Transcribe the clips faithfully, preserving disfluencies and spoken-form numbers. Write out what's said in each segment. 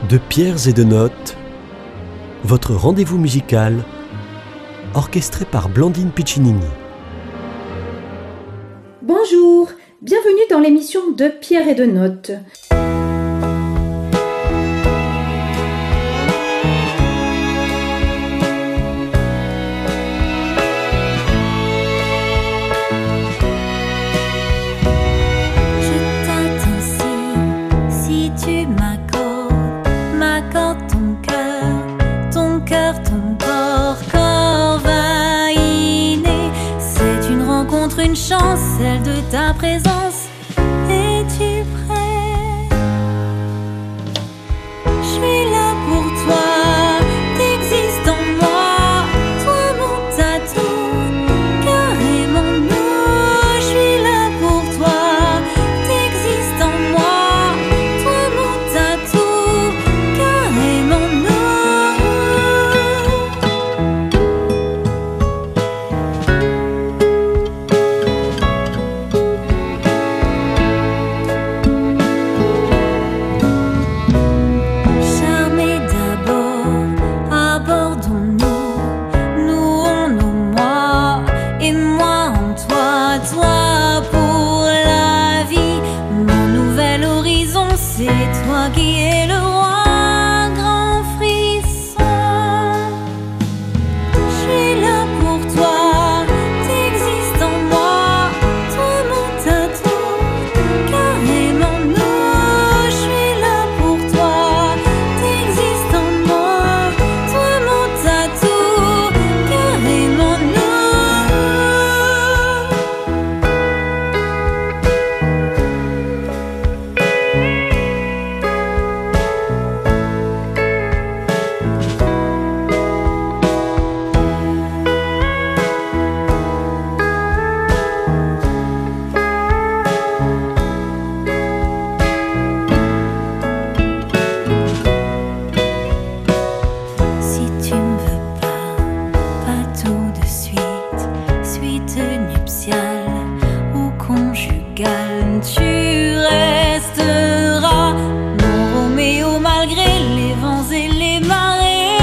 De pierres et de notes, votre rendez-vous musical, orchestré par Blandine Piccinini. Bonjour, bienvenue dans l'émission De pierres et de notes. Une chance, celle de ta présence. Es-tu prêt? Je suis là pour toi, t'existes en moi, toi mon tatou, carrément nous. Je suis là pour toi, t'existes en moi, toi mon tatou, carrément nous. C'est toi qui es le roi, grand frisson. Je suis là pour toi, t'existes en moi, toi mon tatou, carrément nous. Je suis là pour toi, t'existes en moi, toi mon tatou, carrément nous. Tu resteras mon Roméo malgré les vents et les marées.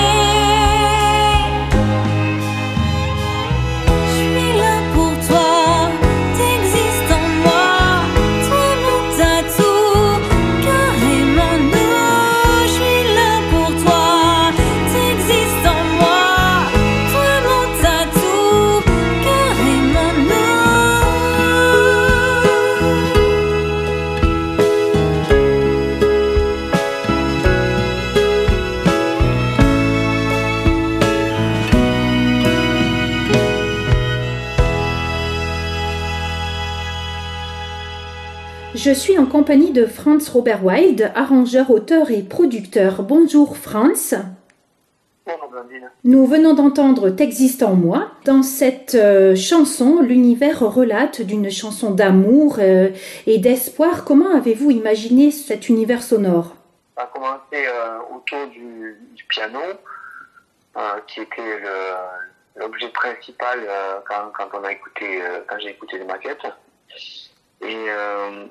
Je suis là pour toi, t'existes en moi, toi mon tatou, carrément nous. Je suis là pour toi, t'existes en moi, toi mon tatou, carrément nous. Je suis en compagnie de Franz Robert Wild, arrangeur, auteur et producteur. Bonjour Franz. Bonjour Blandine. Nous venons d'entendre T'existes en moi. Dans cette euh, chanson, l'univers relate d'une chanson d'amour euh, et d'espoir. Comment avez-vous imaginé cet univers sonore? Ça a commencé euh, autour du, du piano, euh, qui était le, l'objet principal euh, quand, quand on a écouté, euh, quand j'ai écouté les maquettes. Et euh,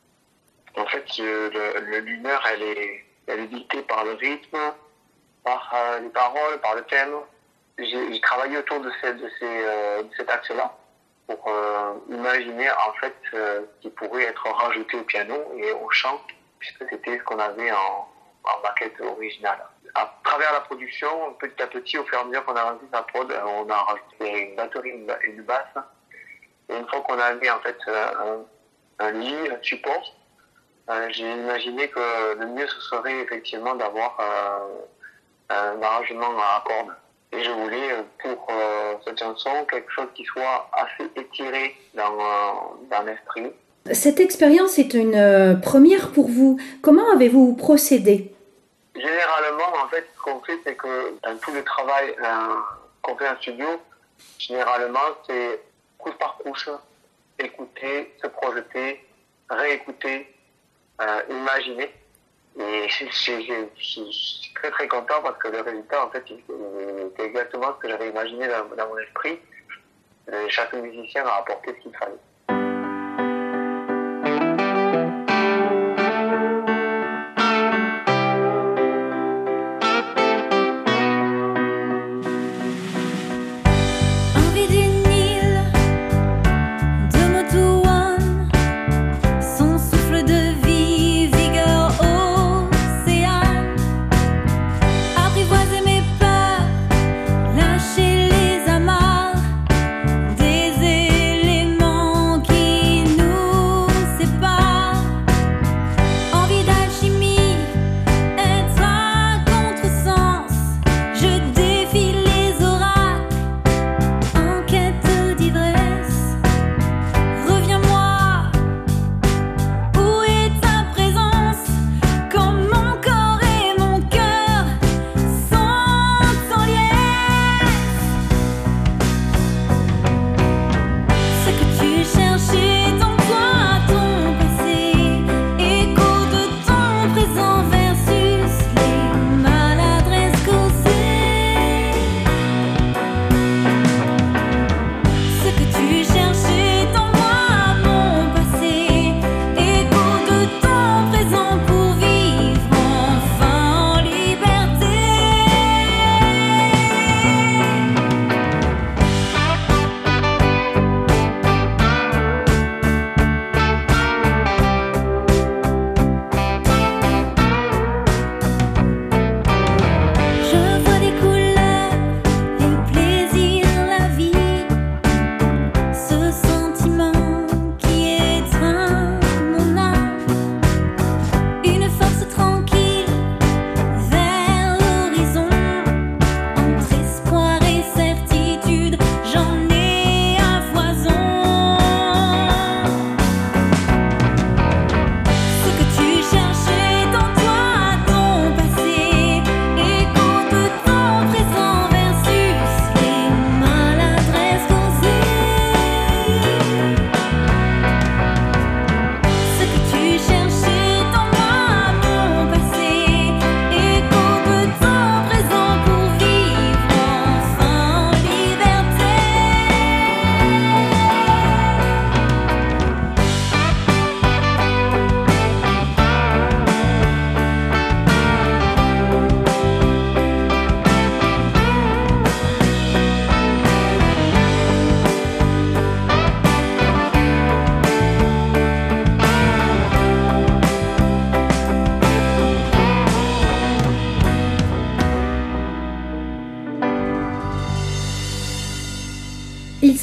en fait, le, le, l'humeur, elle est, elle est dictée par le rythme, par euh, les paroles, par le thème. J'ai, j'ai travaillé autour de, ces, de, ces, euh, de cet axe-là pour euh, imaginer en fait euh, ce qui pourrait être rajouté au piano et au chant, puisque c'était ce qu'on avait en, en maquette originale. À travers la production, petit à petit, au fur et à mesure qu'on a rajouté sa prod, on a rajouté une batterie et une basse. Et une fois qu'on avait en fait un, un lit, un support, euh, j'ai imaginé que le mieux ce serait effectivement d'avoir euh, un arrangement à cordes. Et je voulais pour euh, cette chanson quelque chose qui soit assez étiré dans, euh, dans l'esprit. Cette expérience est une euh, première pour vous. Comment avez-vous procédé? Généralement, en fait, ce qu'on fait, c'est que dans tout le travail euh, qu'on fait en studio, généralement, c'est couche par couche, écouter, se projeter, réécouter, euh, imaginer. Et je, je, je, je suis très très content parce que le résultat, en fait, c'est exactement ce que j'avais imaginé dans, dans mon esprit. Et chaque musicien a apporté ce qu'il fallait.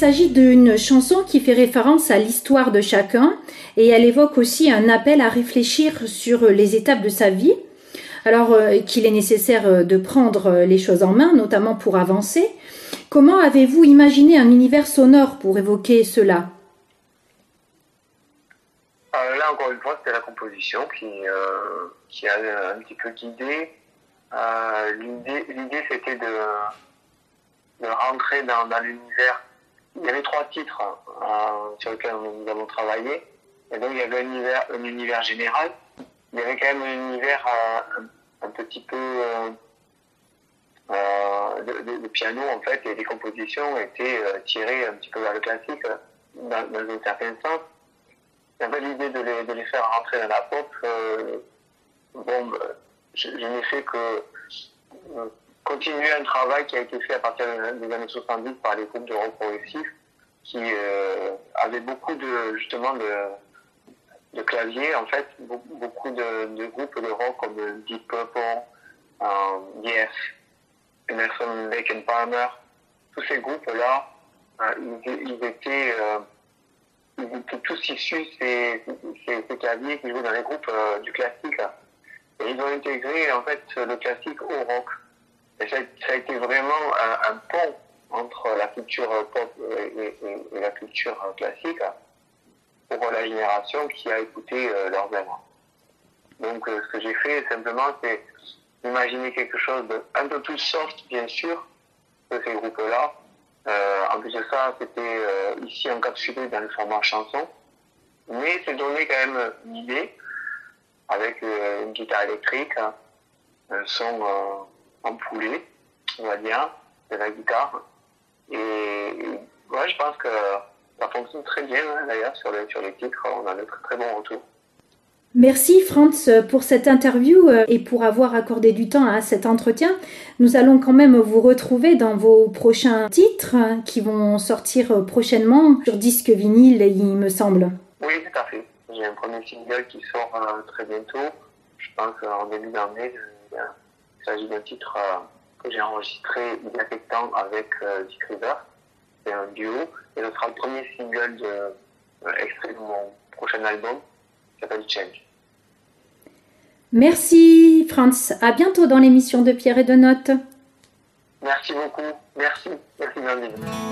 s'agit d'une chanson qui fait référence à l'histoire de chacun et elle évoque aussi un appel à réfléchir sur les étapes de sa vie. Alors euh, qu'il est nécessaire de prendre les choses en main, notamment pour avancer. Comment avez-vous imaginé un univers sonore pour évoquer cela ? Euh, là, encore une fois, c'était la composition qui, euh, qui a un petit peu guidé. Euh, l'idée, l'idée, c'était de, de rentrer dans, dans l'univers. Il y avait trois titres euh, sur lesquels nous avons travaillé. Et donc, il y avait un univers, un univers général. Il y avait quand même un univers euh, un, un petit peu euh, euh, de, de, de piano, en fait, et les compositions étaient euh, tirées un petit peu vers le classique, dans, dans un certain sens. Il y avait l'idée de les, de les faire rentrer dans la pop. Euh, bon, je, je n'ai fait que euh, continuer un travail qui a été fait à partir des années soixante-dix par les groupes de rock progressif qui euh, avaient beaucoup de, justement, de, de claviers, en fait, beaucoup, beaucoup de, de groupes de rock comme Deep Purple, euh, Yes, Emerson, Lake and Palmer. Tous ces groupes-là, euh, ils, ils étaient... Euh, ils étaient tous issus ces, ces, ces claviers qui jouaient dans les groupes euh, du classique. Et ils ont intégré en fait le classique au rock. Et ça, ça a été vraiment un, un pont entre la culture pop et, et, et la culture classique pour la génération qui a écouté euh, leurs œuvres. Donc euh, ce que j'ai fait simplement, c'est imaginer quelque chose d'un peu plus soft, bien sûr, de ces groupes-là. Euh, en plus de ça, c'était euh, ici encapsulé dans le format chanson, mais c'est donné quand même une idée avec euh, une guitare électrique, hein, un son euh, ampoulé, on va dire, de la guitare. Et, et ouais, je pense que ça fonctionne très bien, hein, d'ailleurs, sur les, sur les titres, on a de très, très bons retours. Merci Franz pour cette interview et pour avoir accordé du temps à cet entretien. Nous allons quand même vous retrouver dans vos prochains titres qui vont sortir prochainement sur disque vinyle, il me semble. Oui, tout à fait. J'ai un premier single qui sort euh, très bientôt. Je pense qu'en début d'année, il s'agit d'un titre euh, que j'ai enregistré il y a quelques temps avec euh, Dick River. C'est un duo. Et ce sera le premier single de, euh, extrait de mon prochain album qui s'appelle Change. Merci Franz, à bientôt dans l'émission de Pierre et de Notes. Merci beaucoup, merci, merci Blandine.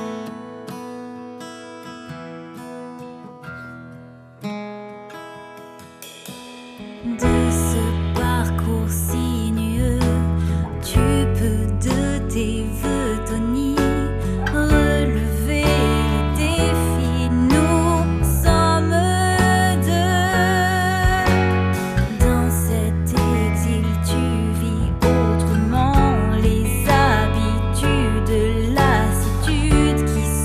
De ce parcours sinueux, tu peux de tes vœux, Tony, relever le défi. Nous sommes deux. Dans cet exil, tu vis autrement les habitudes, lassitude qui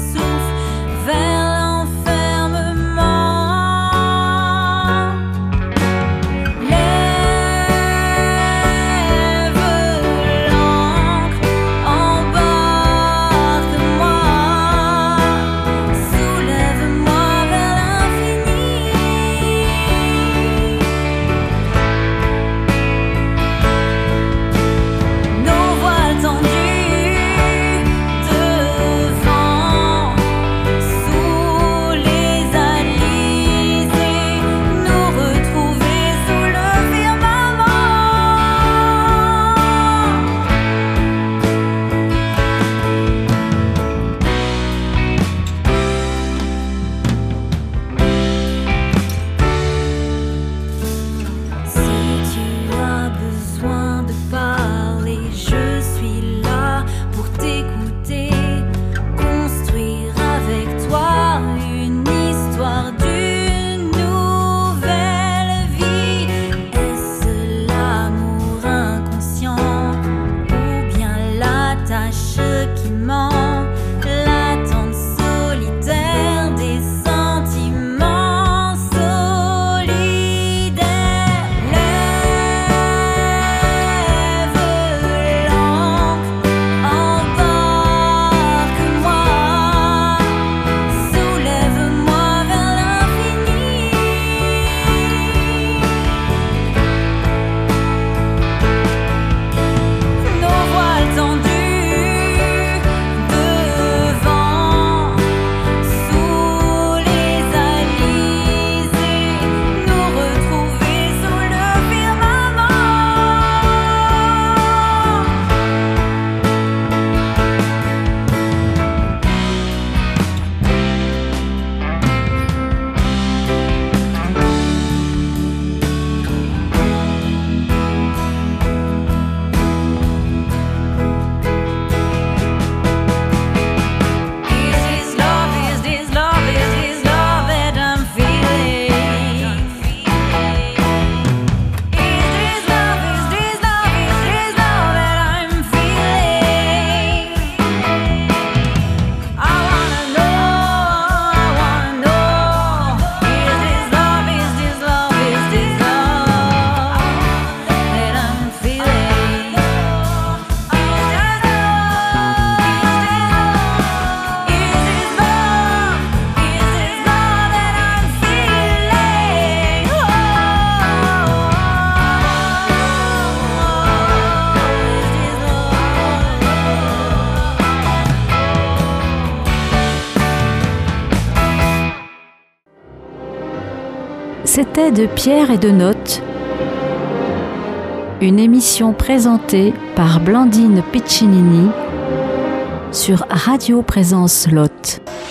C'était De Pierre et de Notes, une émission présentée par Blandine Piccinini sur Radio Présence Lot.